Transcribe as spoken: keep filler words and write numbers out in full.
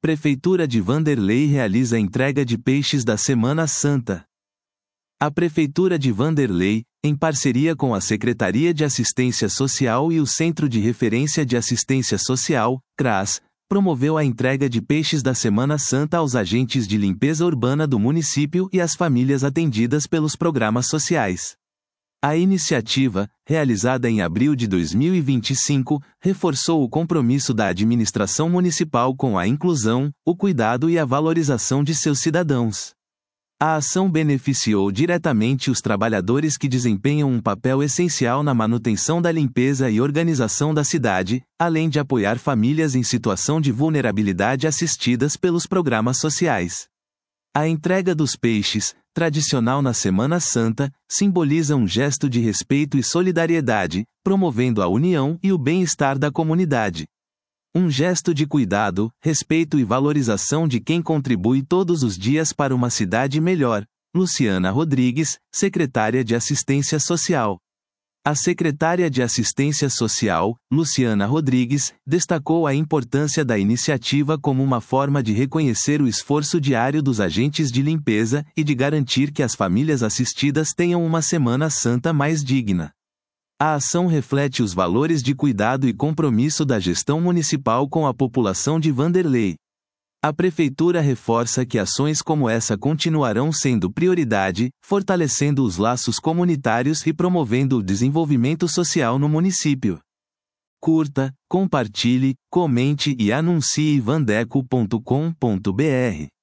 Prefeitura de Vanderlei realiza entrega de peixes da Semana Santa. A Prefeitura de Vanderlei, em parceria com a Secretaria de Assistência Social e o Centro de Referência de Assistência Social, CRAS, promoveu a entrega de peixes da Semana Santa aos agentes de limpeza urbana do município e às famílias atendidas pelos programas sociais. A iniciativa, realizada em abril de dois mil e vinte e cinco, reforçou o compromisso da administração municipal com a inclusão, o cuidado e a valorização de seus cidadãos. A ação beneficiou diretamente os trabalhadores que desempenham um papel essencial na manutenção da limpeza e organização da cidade, além de apoiar famílias em situação de vulnerabilidade assistidas pelos programas sociais. A entrega dos peixes, tradicional na Semana Santa, simboliza um gesto de respeito e solidariedade, promovendo a união e o bem-estar da comunidade. Um gesto de cuidado, respeito e valorização de quem contribui todos os dias para uma cidade melhor. Luciana Rodrigues, secretária de Assistência Social. A secretária de Assistência Social, Luciana Rodrigues, destacou a importância da iniciativa como uma forma de reconhecer o esforço diário dos agentes de limpeza e de garantir que as famílias assistidas tenham uma Semana Santa mais digna. A ação reflete os valores de cuidado e compromisso da gestão municipal com a população de Vanderlei. A Prefeitura reforça que ações como essa continuarão sendo prioridade, fortalecendo os laços comunitários e promovendo o desenvolvimento social no município. Curta, compartilhe, comente e anuncie vandeco ponto com ponto br.